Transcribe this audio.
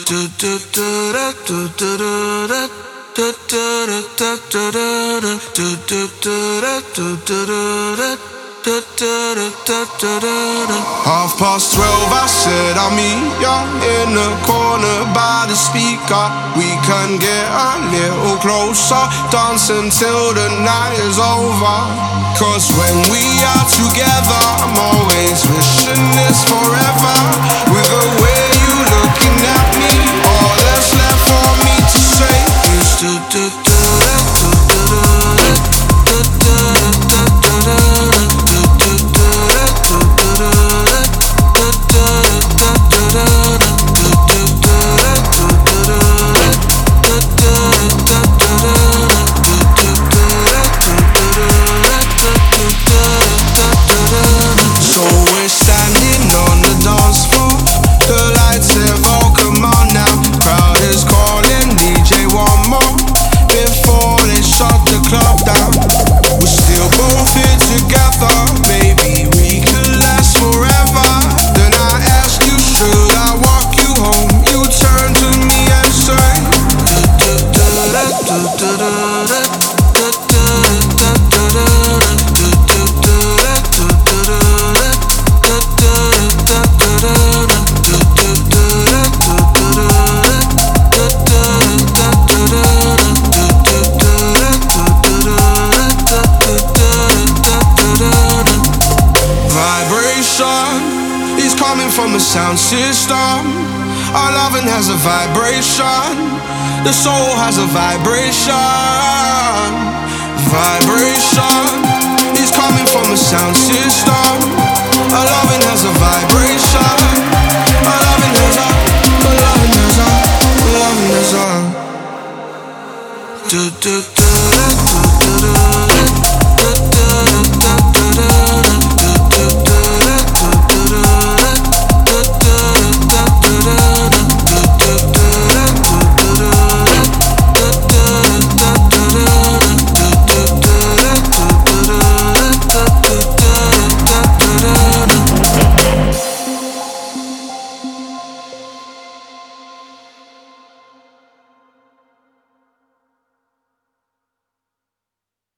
12:30, I said I'll meet ya in the corner by the speaker. We can get a little closer, dance until the night is over. 'Cause when we are together, I'm always wishing this forever. With the way you looking at me, all that's left for me to say is so we're standing on the dance floor. The lights have all come on now. Crowd is calling DJ one more before they shut the club down. We're still both here together. Maybe we could last forever. Then I ask you, should I walk you home? You turn to me and say vibration is coming from a sound system. Our loving has a vibration. The soul has a vibration. Vibration is coming from a sound system. Our loving has a vibration. Our loving has a, our loving has a, our loving has a.